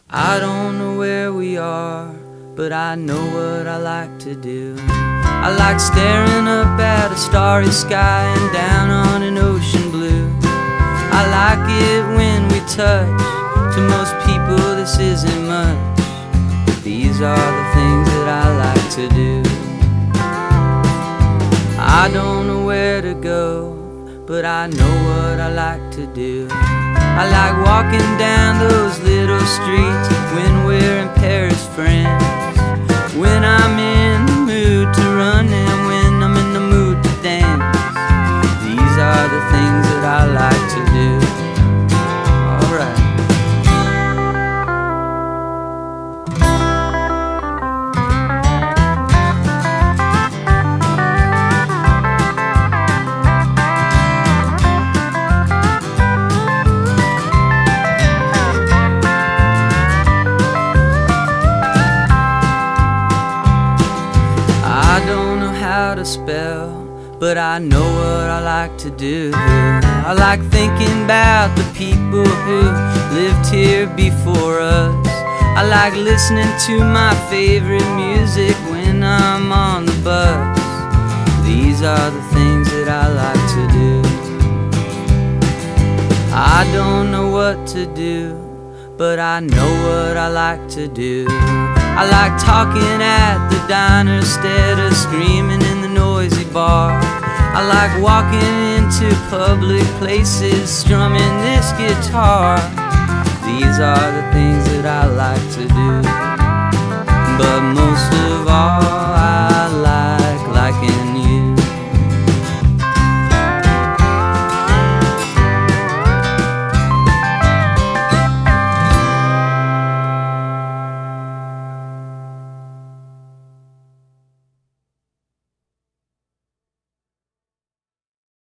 I don't know where we are, but I know what I like to do. I like staring up at a starry sky and down on an ocean blue. I like it when we touch. To most people this isn't much, but these are the things that I like to do. I don't know where to go, but I know what I like to do. I like walking down those little streets when we're in Paris, France. When I'm in the mood to run and when I'm in the mood to dance. These are the things that I like to do. Alright. To spell, but I know what I like to do. I like thinking about the people who lived here before us. I like listening to my favorite music when I'm on the bus. These are the things that I like to do. I don't know what to do, but I know what I like to do. I like talking at the diner instead of screaming in the noisy bar. I like walking into public places strumming this guitar. These are the things that I like to do.